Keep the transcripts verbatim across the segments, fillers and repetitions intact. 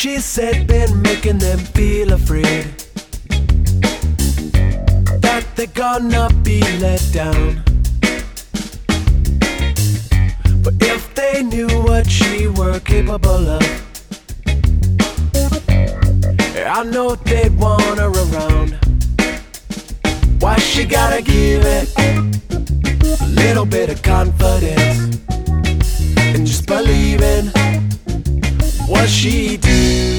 she said, been making them feel afraid that they're gonna be let down. But if they knew what she were capable of, I know they'd want her around. Why she gotta give it a little bit of confidence and just believing what she do.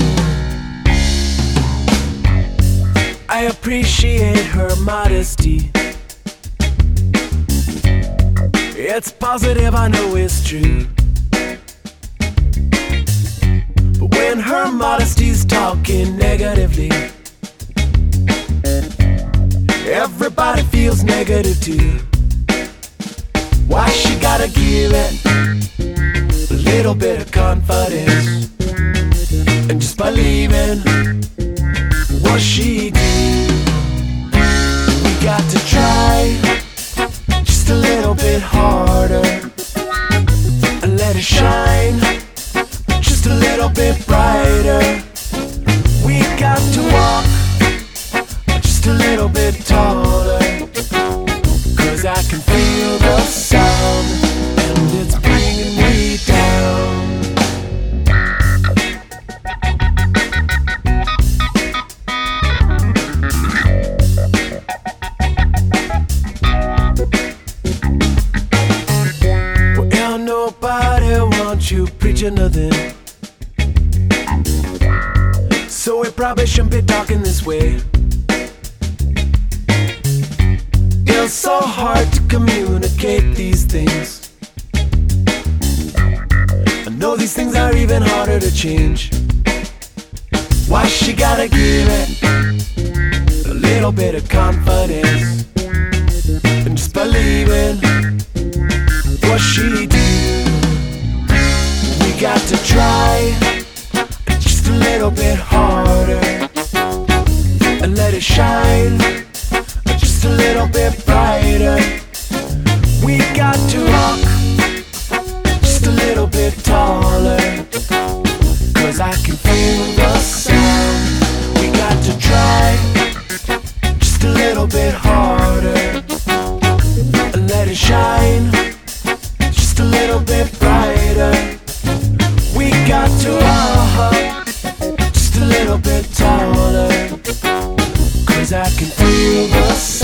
I appreciate her modesty. It's positive, I know it's true. But when her modesty's talking negatively, everybody feels negative too. Why she gotta give it a little bit of confidence and just believing what she do? We got to try just a little bit harder and let it shine just a little bit brighter. We got to walk just a little bit taller, 'cause I can feel the sound and it's bringing me down. Well, nobody wants you preaching nothing, so we probably shouldn't be talking this way. It's so hard to communicate these things. I know these things are even harder to change. Why she gotta give it a little bit of confidence and just believing what she do? We got to try just a little bit harder and let it shine just a little bit brighter. We got to walk just a little bit taller, 'cause I can feel the sound. We got to try just a little bit harder and let it shine just a little bit brighter. We got to walk just a little bit taller, 'cause I can feel the sound.